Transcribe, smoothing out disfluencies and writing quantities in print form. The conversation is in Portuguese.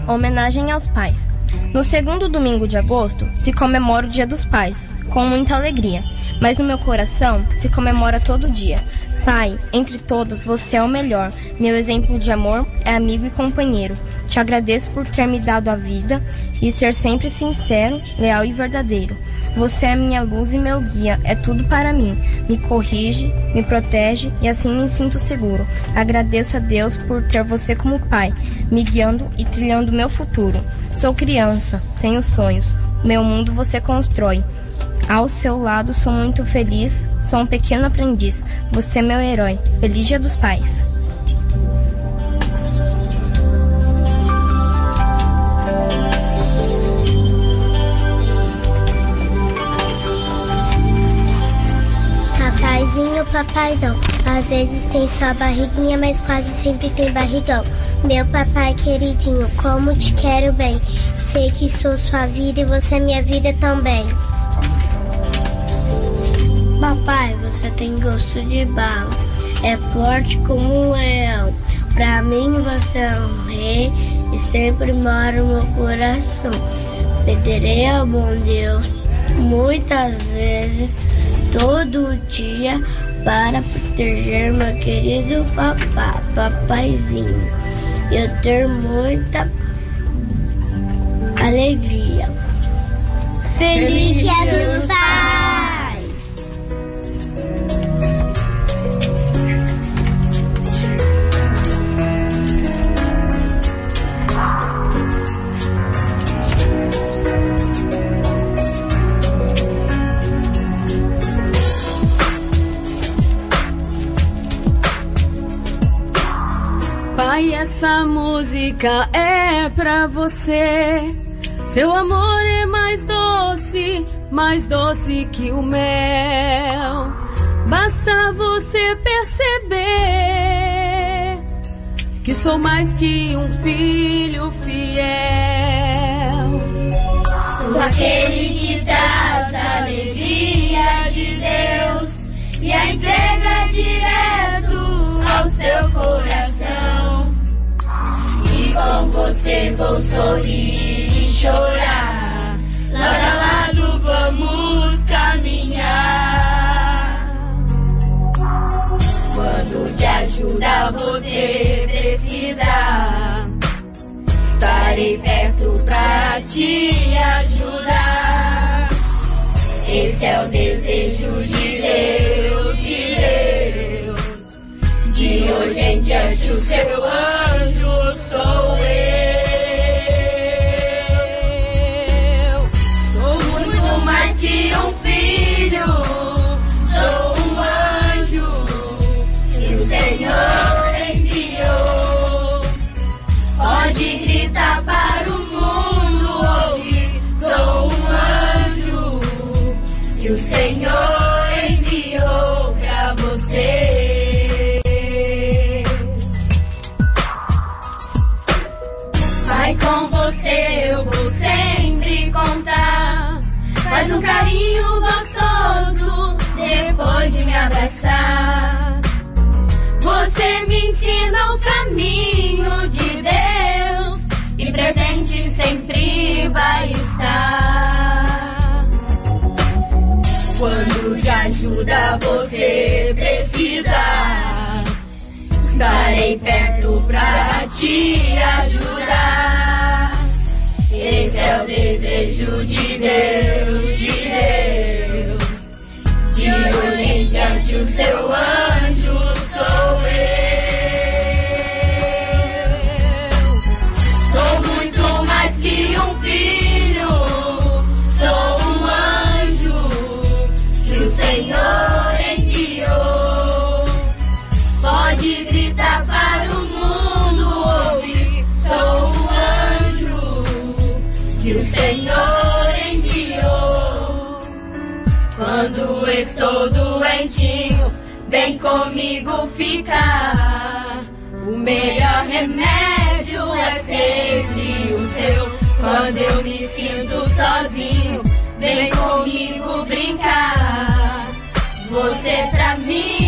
homenagem aos pais. No segundo domingo de agosto se comemora o Dia dos Pais, com muita alegria, mas no meu coração se comemora todo dia. Pai, entre todos você é o melhor, meu exemplo de amor é amigo e companheiro. Te agradeço por ter me dado a vida e ser sempre sincero, leal e verdadeiro. Você é minha luz e meu guia, é tudo para mim. Me corrige, me protege e assim me sinto seguro. Agradeço a Deus por ter você como pai, me guiando e trilhando meu futuro. Sou criança, tenho sonhos, meu mundo você constrói. Ao seu lado sou muito feliz, sou um pequeno aprendiz. Você é meu herói. Feliz Dia dos Pais. Papaizinho, papaizão, às vezes tem só barriguinha, mas quase sempre tem barrigão. Meu papai queridinho, como te quero bem. Sei que sou sua vida e você é minha vida também. Papai, você tem gosto de bala, é forte como um leão. Pra mim você é um rei e sempre mora no meu coração. Pedirei ao bom Deus muitas vezes, todo dia, para proteger meu querido papaizinho. Eu ter muita alegria. Feliz Dia dos Pais! Pai, essa música é pra você. Seu amor é mais doce que o mel. Basta você perceber que sou mais que um filho fiel. Sou aquele que traz a alegria de Deus e a entrega direto ao seu coração. E com você vou sorrir e chorar, lado a lado vamos caminhar. Quando de ajuda você precisar, estarei perto pra te ajudar. Esse é o desejo de Deus, de Deus. De hoje em diante o seu anjo sou eu. Sou muito mais que um filho, sou um anjo que o Senhor enviou. Pode gritar para o mundo ouvir, sou um anjo que o Senhor enviou pra você. Com você eu vou sempre contar. Faz um carinho gostoso depois de me abraçar. Você me ensina o caminho de Deus e presente sempre vai estar. Quando de ajuda você precisar, estarei perto pra te ajudar. Esse é o desejo de Deus, de Deus. De hoje em diante o seu anjo sou eu. Sou muito mais que um filho, sou um anjo que o Senhor enviou. Pode gritar para o mundo ouvir, sou um anjo que o Senhor enviou. Quando estou doentinho, vem comigo ficar. O melhor remédio é sempre o seu. Quando eu me sinto sozinho, vem comigo brincar. Você pra mim